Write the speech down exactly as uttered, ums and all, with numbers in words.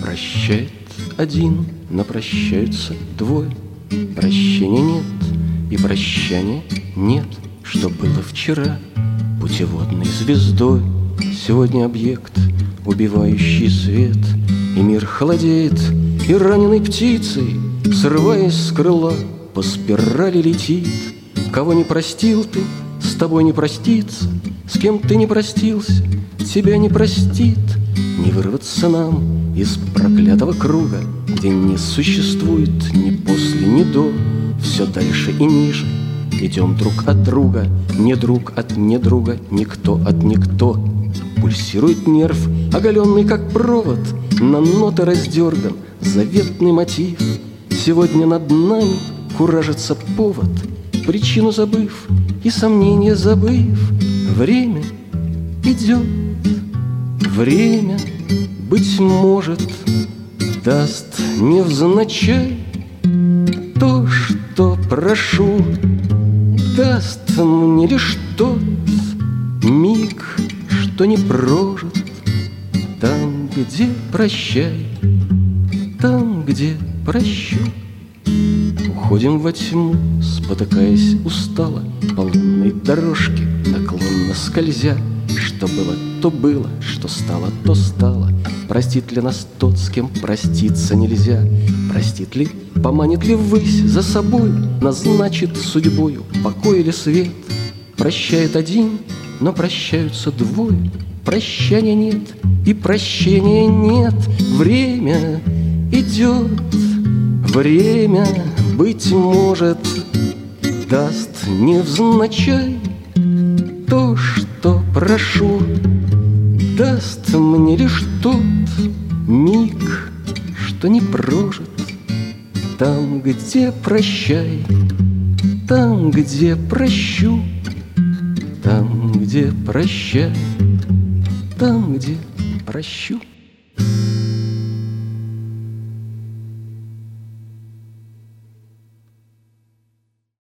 Прощает один, но прощаются двое. Прощения нет и прощания нет. Что было вчера путеводной звездой, сегодня объект, убивающий свет. И мир холодеет, и раненой птицей, срываясь с крыла, по спирали летит. Кого не простил ты, с тобой не простится. С кем ты не простился, тебя не простит. Не вырваться нам из проклятого круга, где не существует ни после, ни до. Все дальше и ниже идем друг от друга, не друг от недруга, никто от никто. Пульсирует нерв, оголенный как провод, на ноты раздерган заветный мотив. Сегодня над нами куражится повод, причину забыв и сомнения забыв. Время идет, время, быть может, даст невзначай то, что прошу, даст мне лишь тот миг, что не прожит. Там, где прощай, там, где прощу. Уходим во тьму, спотыкаясь устало по лунной дорожке, наклонно скользя. Что было, то было, что стало, то стало. Простит ли нас тот, с кем проститься нельзя? Простит ли, поманит ли ввысь за собой, назначит судьбою покой или свет? Прощает один, но прощаются двое. Прощания нет и прощения нет. Время идет, время, быть может, даст невзначай то, что прошу, даст мне лишь тот миг, что не прожит. Там, где прощай, там, где прощу, там, где прощай, там, где прощу.